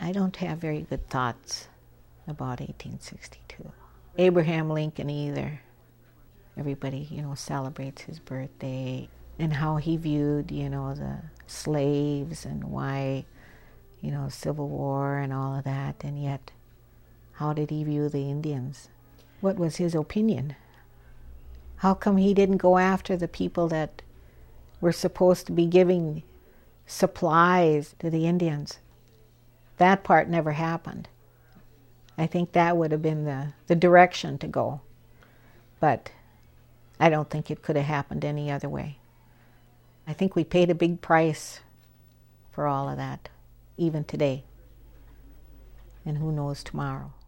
I don't have very good thoughts about 1862. Abraham Lincoln either. Everybody, celebrates his birthday and how he viewed, the slaves and why, Civil War and all of that. And yet, how did he view the Indians? What was his opinion? How come he didn't go after the people that were supposed to be giving supplies to the Indians? That part never happened. I think that would have been the direction to go. But I don't think it could have happened any other way. I think we paid a big price for all of that, even today. And who knows tomorrow.